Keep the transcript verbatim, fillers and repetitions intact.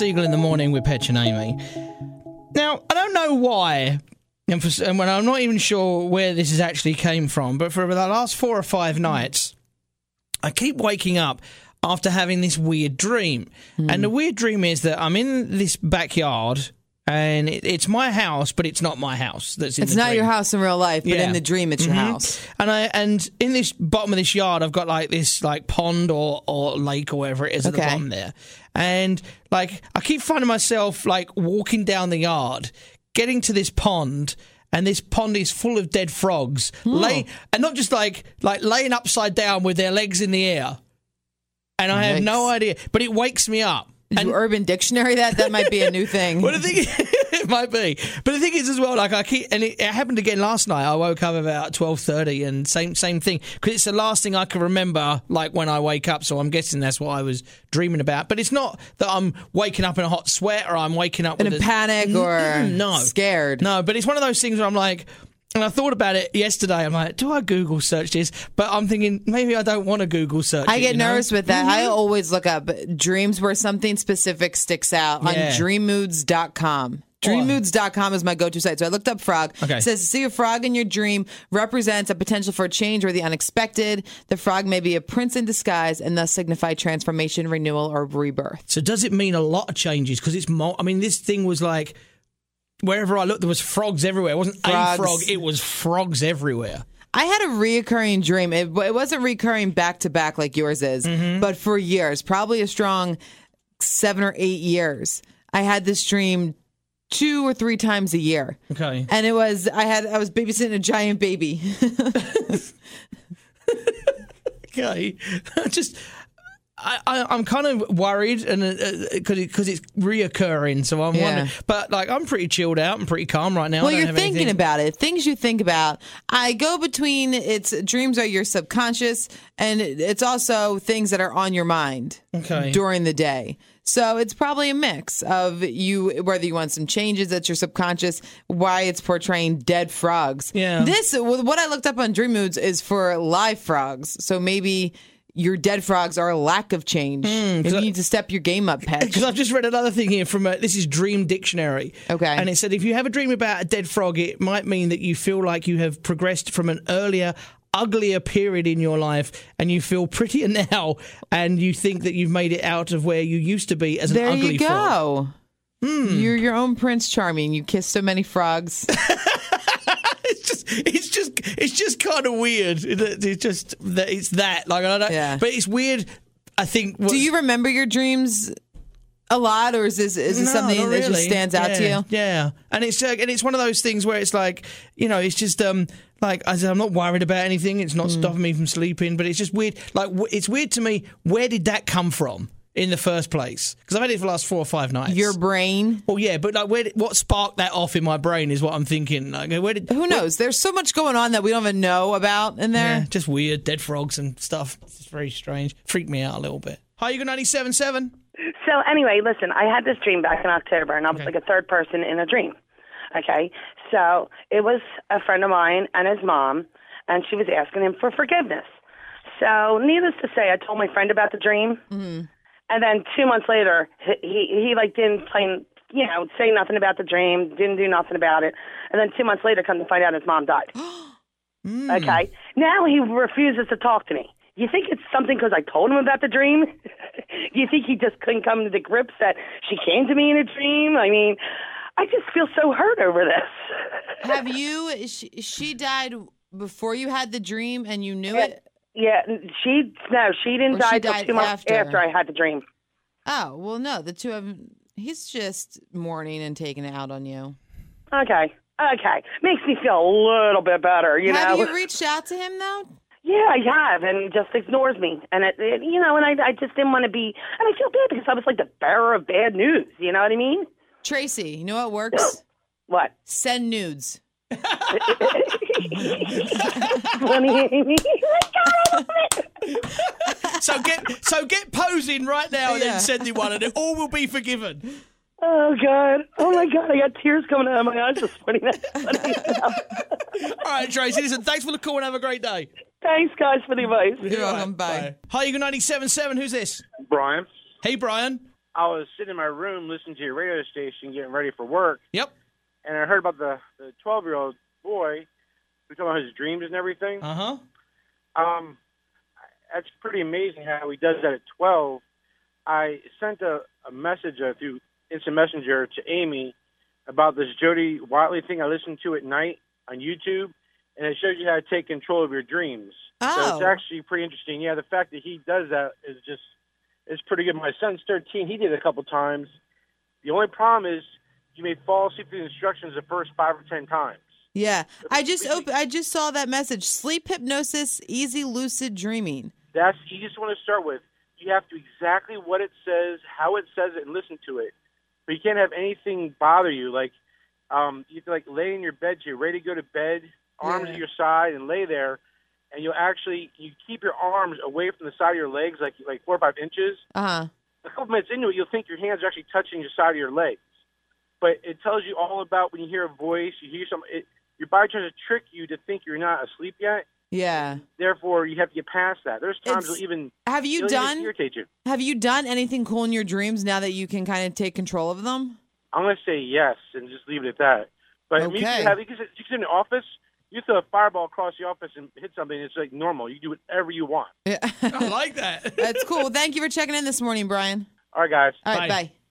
Siegel in the morning with Petch and Amy. Now, I don't know why, and, for, and when I'm not even sure where this has actually came from, but for the last four or five nights, I keep waking up after having this weird dream. Mm. And the weird dream is that I'm in this backyard, and it, it's my house, but it's not my house. That's in It's the not dream. your house in real life, but Yeah. in the dream, it's mm-hmm. your house. And I and in this bottom of this yard, I've got like this like pond or, or lake or whatever it is at Okay. the bottom there. And like I keep finding myself like walking down the yard, getting to this pond, and this pond is full of dead frogs, Oh. lay and not just like like laying upside down with their legs in the air. And I have Yikes. no idea, but it wakes me up. Did And you Urban Dictionary that? That might be a new thing. well, the thing is, it might be, but the thing is as well. Like I keep, and it, it happened again last night. I woke up about twelve thirty, and same same thing because it's the last thing I can remember. Like when I wake up, so I'm guessing that's what I was dreaming about. But it's not that I'm waking up in a hot sweat or I'm waking up in with a panic or no scared. No, but it's one of those things where I'm like. And I thought about it yesterday. I'm like, do I Google search this? But I'm thinking maybe I don't want to Google search I it, get you know? nervous with that. Mhm. I always look up dreams where something specific sticks out on Yeah. dream moods dot com. dream moods dot com is my go-to site. So I looked up frog. Okay. It says, to see a frog in your dream represents a potential for change or the unexpected. The frog may be a prince in disguise and thus signify transformation, renewal, or rebirth. So does it mean a lot of changes? Because it's, mo- I mean, this thing was like, wherever I looked, there was frogs everywhere. It wasn't Frogs. a frog, it was frogs everywhere. I had a reoccurring dream. It, it wasn't recurring back to back like yours is, Mm-hmm. but for years, probably a strong seven or eight years. I had this dream two or three times a year. Okay. And it was, I had, I was babysitting a giant baby. Okay. Just, I, I, I'm kind of worried and because uh, it, cause it's reoccurring. So I'm Yeah. wondering. But like, I'm pretty chilled out and pretty calm right now. Well, I don't you're have thinking anything. about it. Things you think about. I go between it's dreams are your subconscious, and it's also things that are on your mind Okay. during the day. So it's probably a mix of you, whether you want some changes that's your subconscious, why it's portraying dead frogs. Yeah. This, what I looked up on Dream Moods is for live frogs. So maybe your dead frogs are a lack of change. Maybe you I- need to step your game up, Pet. Because I've just read another thing here from a, this is Dream Dictionary. Okay. And it said if you have a dream about a dead frog, it might mean that you feel like you have progressed from an earlier, uglier period in your life and you feel prettier now and you think that you've made it out of where you used to be as an There ugly you frog. go. You're your own Prince Charming. You kiss so many frogs. It's just, it's just, it's just kind of weird. that It's just that it's that. Like I don't. Yeah. But it's weird. I think. Do you remember your dreams a lot, or is this is this No, something not that just really. stands out to Yeah, you? Yeah, and it's uh, and it's one of those things where it's like, you know, it's just um like I said, I'm not worried about anything. It's not stopping me from sleeping, but it's just weird. Like w- it's weird to me. Where did that come from in the first place? Because I've had it for the last four or five nights. Your brain. well, yeah, but like, where did, what sparked that off in my brain is what I'm thinking. Like, where did Who knows? There's so much going on that we don't even know about in there. Yeah, just weird, dead frogs and stuff. It's just very strange. Freaked me out a little bit. Hi, you got ninety-seven point seven. So anyway, listen, I had this dream back in October, and I was Okay. like a third person in a dream. Okay, so it was a friend of mine and his mom, and she was asking him for forgiveness. So needless to say, I told my friend about the dream, mm-hmm. and then two months later, he, he he like didn't play, you know, say nothing about the dream, didn't do nothing about it, and then two months later, come to find out his mom died. Mm. Okay, now he refuses to talk to me. You think it's something because I told him about the dream? Do you think he just couldn't come to the grips that she came to me in a dream? I mean, I just feel so hurt over this. Have you? She, she died before you had the dream, and you knew it. Yeah, she no, she didn't Or die she till died two months after. after I had the dream. Oh well, no. The two of them. He's just mourning and taking it out on you. Okay, okay, makes me feel a little bit better. You Have know. you reached out to him though? Yeah, I have, and he just ignores me. And, it, it, you know, and I, I just didn't want to be, and I feel bad because I was like the bearer of bad news. You know what I mean? Tracy, you know what works? What? Send nudes. Funny, Amy. So get so get posing right now and Yeah. then send him one, and it all will be forgiven. Oh, God. Oh, my God. I got tears coming out of my eyes this morning. That's funny. All right, Tracy. Listen, thanks for the call and have a great day. Thanks, guys, for the advice. You're welcome. Bye. Hi, you got ninety-seven point seven. Who's this? Brian. Hey, Brian. I was sitting in my room listening to your radio station, getting ready for work, Yep. and I heard about the the twelve-year-old boy who talking about his dreams and everything. Uh huh. Um, that's pretty amazing how he does that at twelve. I sent a, a message uh, through Instant Messenger to Amy about this Jody Watley thing I listened to at night on YouTube, and it shows you how to take control of your dreams. Oh. So it's actually pretty interesting. Yeah, the fact that he does that is just is pretty good. My son's thirteen. He did it a couple times. The only problem is you may fall asleep to the instructions the first five or ten times. Yeah. I just op- I just saw that message. Sleep hypnosis, easy lucid dreaming. That's the easiest one to start with. You have to do exactly what it says, how it says it, and listen to it. But you can't have anything bother you. Like, um, you have to, like, lay in your bed, so you're ready to go to bed, arms Yeah. at your side, and lay there. And you'll actually, you keep your arms away from the side of your legs, like like four or five inches. Uh-huh. A couple minutes into it, you'll think your hands are actually touching the side of your legs. But it tells you all about when you hear a voice, you hear some, it, your body tries to trick you to think you're not asleep yet. Yeah. Therefore, you have to get past that. There's times It's- it'll even, Have you it'll even done irritate you. Have you done anything cool in your dreams now that you can kind of take control of them? I'm going to say yes and just leave it at that. But I mean, you Okay. can have, you can sit, you can sit in the office, you throw a fireball across the office and hit something, it's like normal. You do whatever you want. Yeah. I like that. That's cool. Well, thank you for checking in this morning, Brian. All right, guys. All right, Bye. bye.